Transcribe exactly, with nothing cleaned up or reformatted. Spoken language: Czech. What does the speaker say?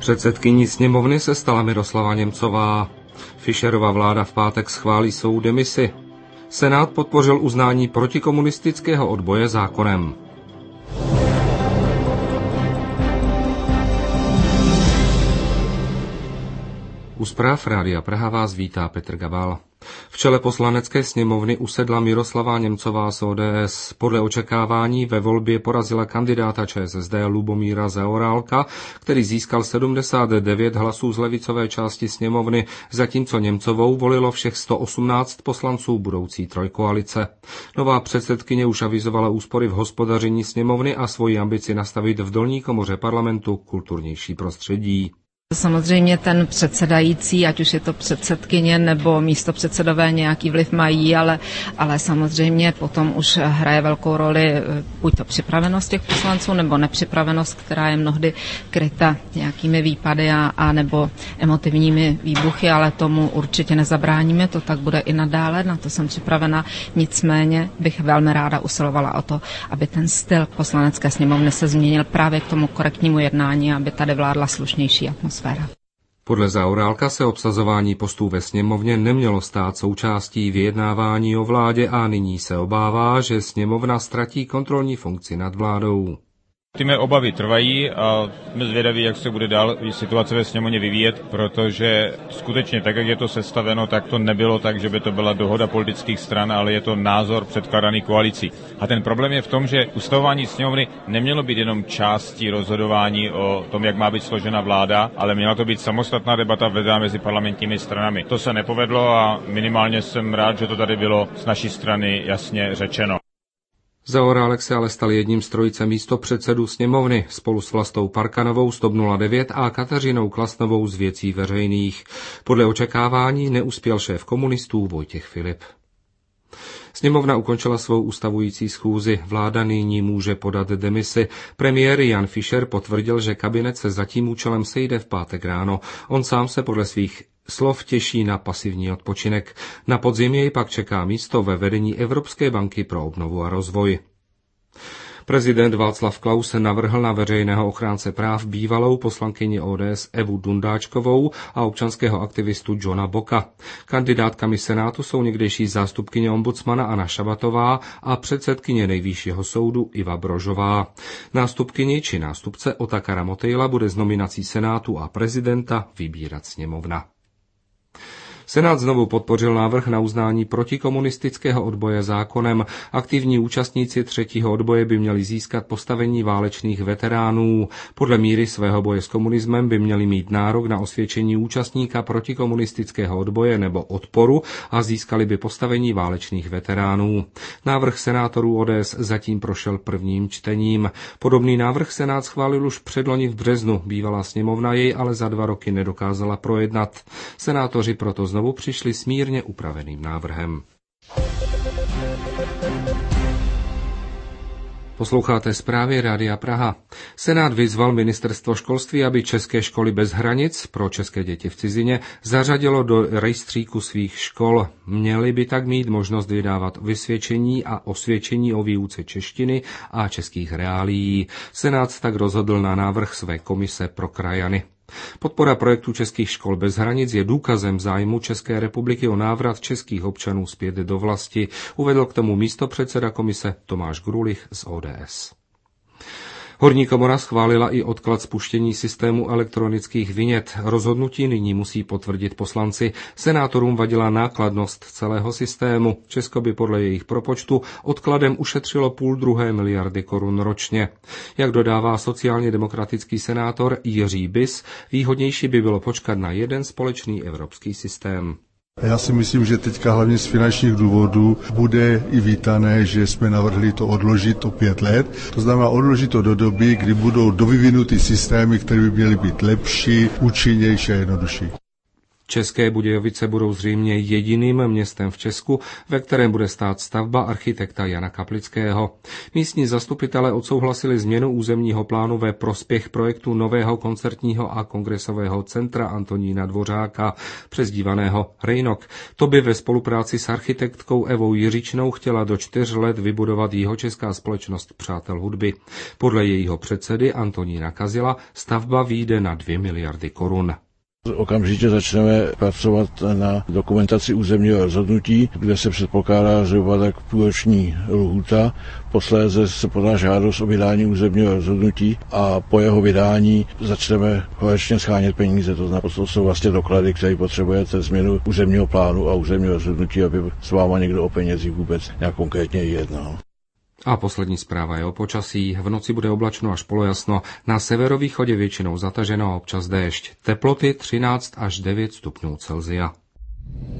Předsedkyní sněmovny se stala Miroslava Němcová. Fischerova vláda v pátek schválí svou demisi. Senát podpořil uznání protikomunistického odboje zákonem. U zpráv Rádia Praha vás vítá Petr Gabal. V čele poslanecké sněmovny usedla Miroslava Němcová z O D S. Podle očekávání ve volbě porazila kandidáta Č S S D Lubomíra Zaorálka, který získal sedmdesát devět hlasů z levicové části sněmovny, zatímco Němcovou volilo všech sto osmnáct poslanců budoucí trojkoalice. Nová předsedkyně už avizovala úspory v hospodaření sněmovny a svoji ambici nastavit v dolní komoře parlamentu kulturnější prostředí. Samozřejmě ten předsedající, ať už je to předsedkyně nebo místopředsedové, nějaký vliv mají, ale, ale samozřejmě potom už hraje velkou roli buď to připravenost těch poslanců, nebo nepřipravenost, která je mnohdy kryta nějakými výpady a, a nebo emotivními výbuchy, ale tomu určitě nezabráníme, to tak bude i nadále, na to jsem připravena. Nicméně bych velmi ráda usilovala o to, aby ten styl poslanecké sněmovny se změnil právě k tomu korektnímu jednání, aby tady vládla slušnější atmosféra. Podle Zaorálka se obsazování postů ve sněmovně nemělo stát součástí vyjednávání o vládě a nyní se obává, že sněmovna ztratí kontrolní funkci nad vládou. Ty mé obavy trvají a jsme zvědaví, jak se bude dál situace ve sněmovně vyvíjet, protože skutečně tak, jak je to sestaveno, tak to nebylo tak, že by to byla dohoda politických stran, ale je to názor předkládaný koalicí. A ten problém je v tom, že ustavování sněmovny nemělo být jenom částí rozhodování o tom, jak má být složena vláda, ale měla to být samostatná debata vedená mezi parlamentními stranami. To se nepovedlo a minimálně jsem rád, že to tady bylo z naší strany jasně řečeno. Zaorálek se ale stal jedním z trojice místopředsedů sněmovny spolu s Vlastou Parkanovou z TOP nula devět a Kateřinou Klasnovou z Věcí veřejných. Podle očekávání neuspěl šéf komunistů Vojtěch Filip. Sněmovna ukončila svou ustavující schůzi. Vláda nyní může podat demisi. Premiér Jan Fischer potvrdil, že kabinet se za tím účelem sejde v pátek ráno. On sám se podle svých slov těší na pasivní odpočinek. Na podzim jej pak čeká místo ve vedení Evropské banky pro obnovu a rozvoj. Prezident Václav Klaus navrhl na veřejného ochránce práv bývalou poslankyni O D S Evu Dundáčkovou a občanského aktivistu Johna Boka. Kandidátkami Senátu jsou někdejší zástupkyně ombudsmana Anna Šabatová a předsedkyně Nejvyššího soudu Iva Brožová. Nástupkyni či nástupce Otakara Motejla bude z nominací Senátu a prezidenta vybírat sněmovna. Senát znovu podpořil návrh na uznání protikomunistického odboje zákonem. Aktivní účastníci třetího odboje by měli získat postavení válečných veteránů. Podle míry svého boje s komunismem by měli mít nárok na osvědčení účastníka protikomunistického odboje nebo odporu a získali by postavení válečných veteránů. Návrh senátorů O D S zatím prošel prvním čtením. Podobný návrh Senát schválil už předloni v březnu. Bývalá sněmovna jej ale za dva roky nedokázala projednat. Senátoři proto znovu Znovu přišli s mírně upraveným návrhem. Posloucháte zprávy Rádia Praha. Senát vyzval ministerstvo školství, aby české školy bez hranic pro české děti v cizině zařadilo do rejstříku svých škol. Měly by tak mít možnost vydávat vysvědčení a osvědčení o výuce češtiny a českých reálií. Senát tak rozhodl na návrh své komise pro krajany. Podpora projektu českých škol bez hranic je důkazem zájmu České republiky o návrat českých občanů zpět do vlasti, uvedl k tomu místopředseda komise Tomáš Grulich z O D S. Horní komora schválila i odklad spuštění systému elektronických vinět. Rozhodnutí nyní musí potvrdit poslanci. Senátorům vadila nákladnost celého systému. Česko by podle jejich propočtu odkladem ušetřilo půl druhé miliardy korun ročně. Jak dodává sociálně demokratický senátor Jiří Bis, výhodnější by bylo počkat na jeden společný evropský systém. Já si myslím, že teďka hlavně z finančních důvodů bude i vítané, že jsme navrhli to odložit o pět let. To znamená odložit to do doby, kdy budou dovyvinuty systémy, které by měly být lepší, účinnější a jednodušší. České Budějovice budou zřejmě jediným městem v Česku, ve kterém bude stát stavba architekta Jana Kaplického. Místní zastupitelé odsouhlasili změnu územního plánu ve prospěch projektu nového koncertního a kongresového centra Antonína Dvořáka, přezdívaného Rejnok. To by ve spolupráci s architektkou Evou Jiřičnou chtěla do čtyř let vybudovat Jihočeská společnost přátel hudby. Podle jejího předsedy Antonína Kazila stavba vyjde na dvě miliardy korun. Okamžitě začneme pracovat na dokumentaci územního rozhodnutí, kde se předpokládá zhruba tak půlroční lhůta. Posléze se podá žádost o vydání územního rozhodnutí a po jeho vydání začneme konečně schánět peníze. To znamená, to jsou vlastně doklady, které potřebujete změnu územního plánu a územního rozhodnutí, aby s váma někdo o penězích vůbec nějak konkrétně jednal. A poslední zpráva je o počasí. V noci bude oblačno až polojasno, na severovýchodě většinou zataženo a občas déšť. Teploty třináct až devět stupňů Celsia.